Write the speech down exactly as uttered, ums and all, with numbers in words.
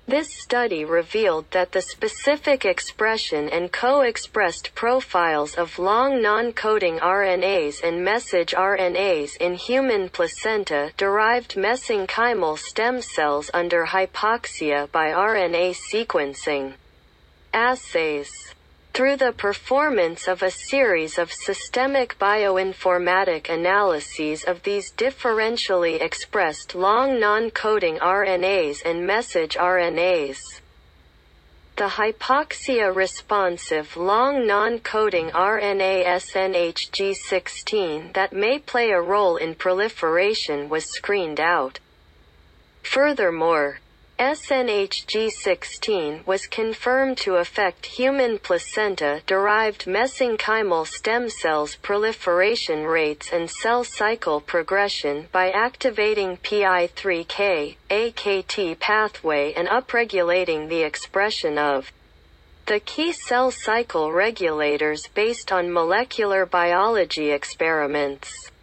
This study revealed that the specific expression and co-expressed profiles of long non-coding R N As and messenger R N As in human placenta-derived mesenchymal stem cells under hypoxia by R N A sequencing assays. Through the performance of a series of systemic bioinformatic analyses of these differentially expressed long non-coding R N As and messenger R N As, the hypoxia-responsive long non-coding R N A S N H G sixteen that may play a role in proliferation was screened out. Furthermore, S N H G sixteen was confirmed to affect human placenta-derived mesenchymal stem cells proliferation rates and cell cycle progression by activating P I three K, A K T pathway and upregulating the expression of the key cell cycle regulators based on molecular biology experiments.